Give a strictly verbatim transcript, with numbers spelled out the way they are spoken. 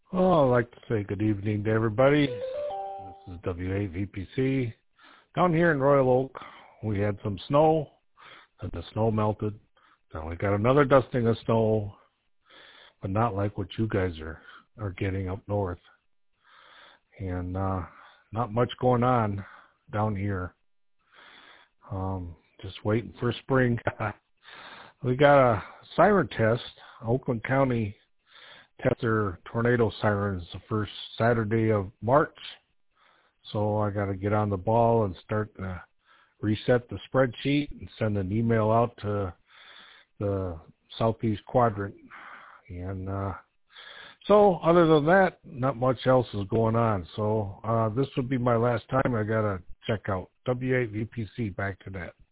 Well, I'd like to say good evening to everybody. This is W A V P C. Down here in Royal Oak, we had some snow, and the snow melted. Now we got another dusting of snow, but not like what you guys are, are getting up north. And uh, not much going on down here. Um, just waiting for spring. We got a siren test. Oakland County test their tornado sirens the first Saturday of March. So I got to get on the ball and start to reset the spreadsheet and send an email out to the Southeast Quadrant. And uh, so other than that, not much else is going on. So uh, this would be my last time. I got to check out W A V P C. Back to that.